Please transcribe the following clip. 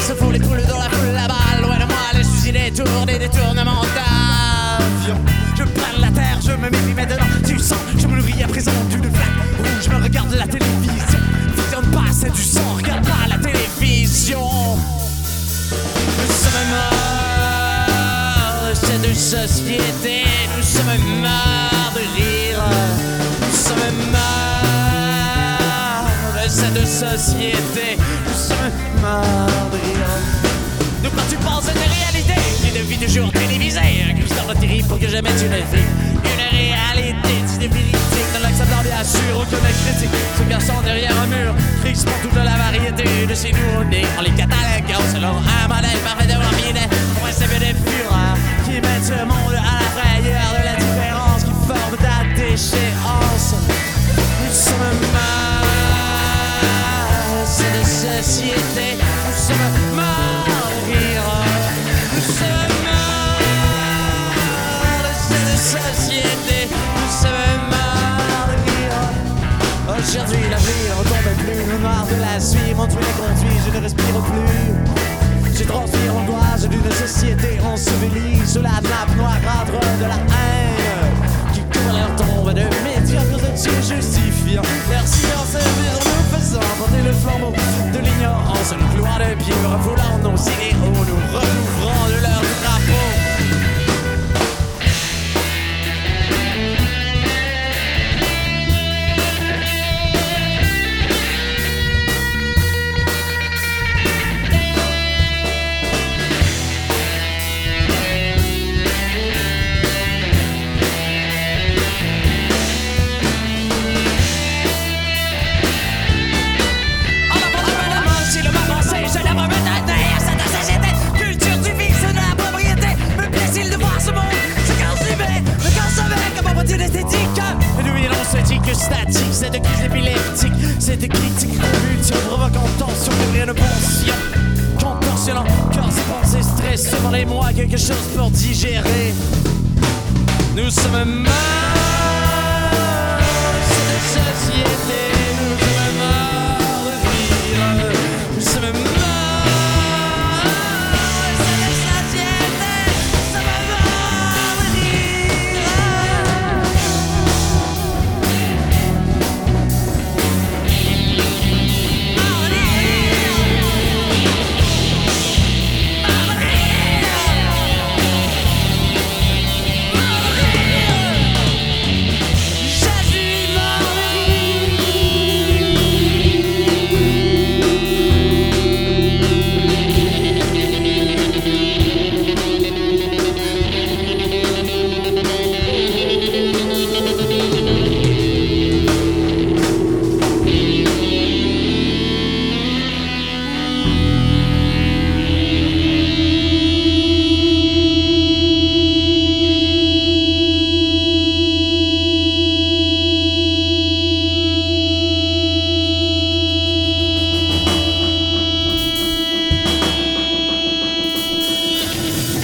se fout les poules dans la foule là-bas. Loin de moi, les soucis détournent des détournements d'avion. Je prends la terre, je me méfie maintenant du sang. Je me nourris à présent d'une flaque rouge. Je me regarde la télévision. Visionne pas, c'est du sang, regarde pas la télévision. Nous sommes morts de cette société. Nous sommes morts de rire. Nous sommes morts de cette société. Nous sommes morts de rire. Donc quand tu penses à une réalité, une vie de jour télévisée, un cristal de terrible pour que jamais tu ne vis. Une réalité, c'est véridique, ne l'acceptant bien sûr, aucune critique. Ce garçon derrière un mur, crise pour toute la variété de ces nouveaux-nés. On les catalogue selon un modèle parfait de morbide. Pour un CV des fureurs qui mettent ce monde à la frayeur de la différence qui forme ta déchéance. Nous sommes morts, c'est de société. Nous sommes morts de rire. Nous sommes morts de cette société. Nous sommes morts de rire. Aujourd'hui l'avenir retombe plus. Le noir de la suie, mon tué conduit, je ne respire plus. Je transpire l'angoisse d'une société ensevelie sous la nappe noirâtre de la haine qui couvre leur tombe de médiocres de Dieu justifiant leur silence en nous faisant porter le flambeau de l'ignorance, nous clouant de pied, refoulant nos idéaux, nous recouvrant de leur drapeau. Statique, cette crise épileptique, cette critique convulsion provoquant tension, devient une pension contorsionnant, cœur et pensées, stress, demandez-moi quelque chose pour digérer. Nous sommes morts, cette société.